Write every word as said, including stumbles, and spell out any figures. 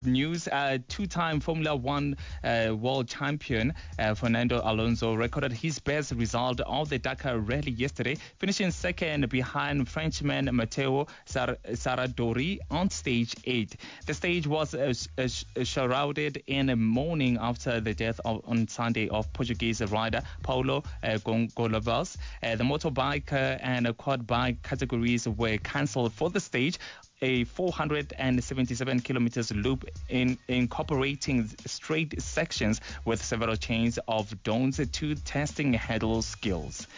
News, uh, two-time Formula One uh, world champion uh, Fernando Alonso recorded his best result of the Dakar Rally yesterday, finishing second behind Frenchman Matteo Sar- Saradori on stage eight. The stage was uh, uh, shrouded in mourning after the death of, on Sunday of Portuguese rider Paulo uh, Gonçalves. Uh, the motorbike uh, and quad bike categories were cancelled for the stage, a four hundred seventy-seven kilometers loop in incorporating straight sections with several chains of domes to testing handle skills.